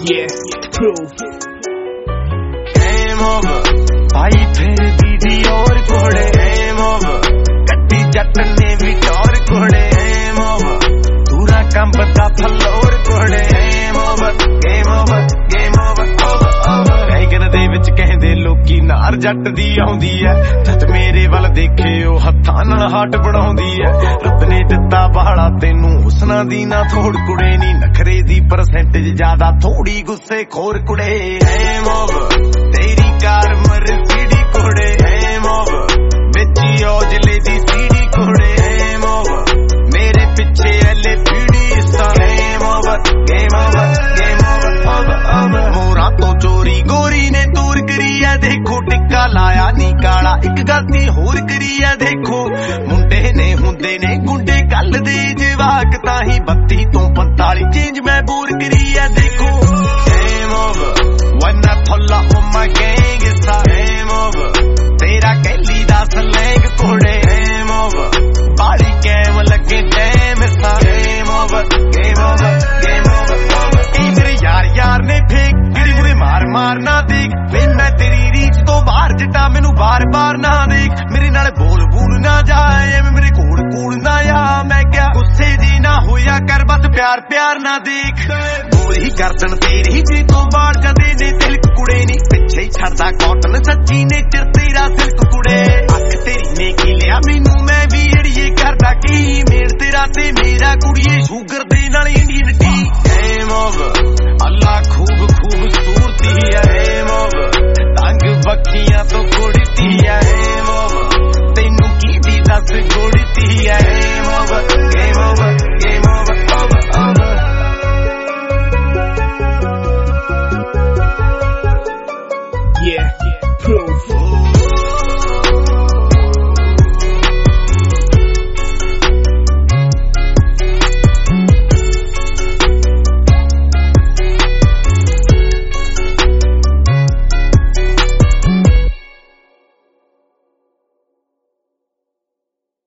भाई फिर दीदी और घोड़े कट्टी जट ने भी टोर घोड़े पूरा कंबदा फलोर घोड़े गेम ओवर गैगन दे विच कहंदे लोकी नार जट दी आउंदी है जट मेरे वल देखे ओ हत्थां नाल हाट बनाउंदी है रब ने दित्ता बाला तैनू हुस्ना दी ना थोड़ कुड़े नी नखरे दी परसेंटेज ज्यादा थोड़ी गुस्से खोर कुड़े गेम ओवर तेरी कार मर्सिडी कुड़े गेम ओवर बेची औजले दी सीडी कुड़े गेम ओवर मेरे पीछे एले पीड़ी सा गेम ओवर मोरा तो चोरी गोरी ने दूर करी है देखो टिक्का लाया नी काला एक गलती होर करी है देखो मुंडे ने हुंदे ने गुंडे गल दे जवाक ताही 32 तो 45 चेंज मैं बोर करी है देखो game over when I pull up on my gang it's a game over तेरा कैली दा स्लैंग कोड़े गेम ओवर बाड़ी कैम लगे damn it's a game over मेरे यार ने फेक गिरी मुझे मार ना देख मैं तेरी रीच तो बाहर जटा मैनू बार ना देख मेरे नाल बोल ना जाए मेरे कोल ना आ मैं क्या गुस्से जी ना होया कर बस प्यार ना देख बोल ही गर्दन तेरी जी तो बाढ़ जाते ने तिलक कुड़े नी पिछे ही छड़दा कॉटन सच्ची ने चिर तेरा सिल्क कुड़े अख तेरी ने की लिया मैनू मैं भी अड़िए करदा की मेल तेरा ते मेरा कुड़िए शुगर दे नाल Indian tea game over Allah खूब खूबसूरती है गेम ओवर तंग बखियां तो